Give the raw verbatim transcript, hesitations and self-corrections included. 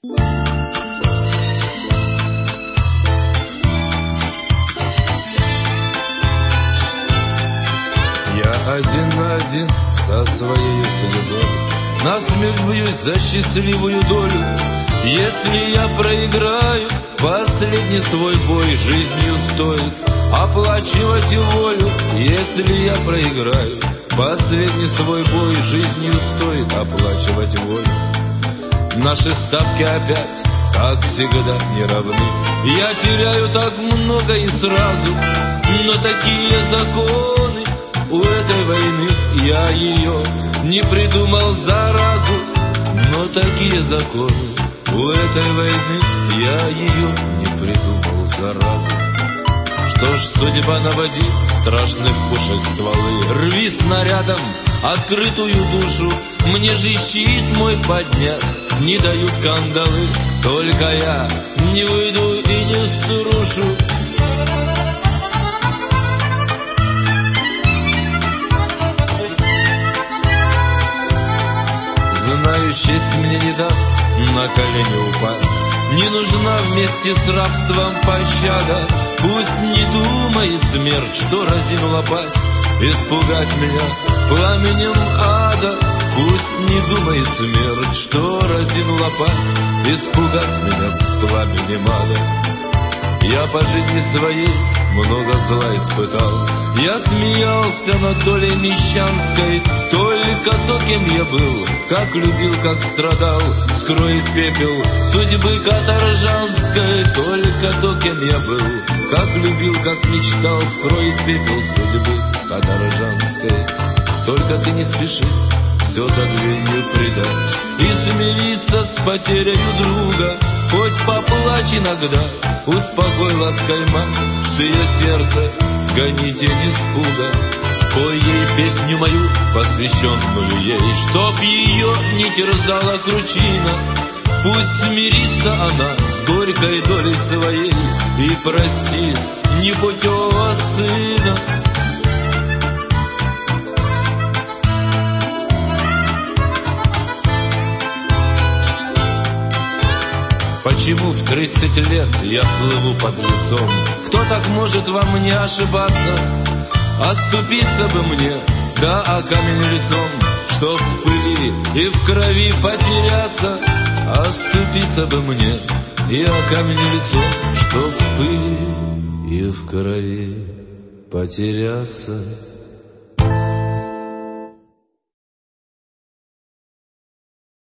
Я один на один со своей судьбой, насмерть бьюсь за счастливую долю. Если я проиграю последний свой бой, жизнью стоит оплачивать и волю. Если я проиграю последний свой бой, жизнью стоит оплачивать волю. Наши ставки опять, как всегда, не равны. Я теряю так много и сразу, но такие законы у этой войны. Я ее не придумал заразу, но такие законы у этой войны. Я ее не придумал заразу. Что ж, судьба наводит страшных пушек стволы. Рви снарядом открытую душу, мне же щит мой поднять не дают кандалы. Только я не уйду и не струшу. Знаю, честь мне не даст на колени упасть. Не нужна вместе с рабством пощада. Пусть не думает смерть, что разинула пасть испугать меня пламенем ада. Пусть не думает смерть, что разинула пасть испугать меня пламенем ада. Я по жизни своей много зла испытал. Я смеялся над долей мещанской. Только то, кем я был, как любил, как страдал, скроет пепел судьбы каторжанской. Только то, кем я был, как любил, как мечтал, скроет пепел судьбы каторжанской. Только ты не спеши все забвению предать и смириться с потерей друга. Хоть поплачь иногда, успокой лаской мать, с ее сердца сгони тень испуга. Спой ей песню мою, посвященную ей, чтоб ее не терзала кручина. Пусть смирится она с горькой долей своей и простит непутевого сына. Почему в тридцать лет я слыву под лицом? Кто так может во мне ошибаться? Оступиться бы мне, да о камень лицом, чтоб в пыли и в крови потеряться. Оступиться бы мне и о камень лицом, чтоб в пыли и в крови потеряться.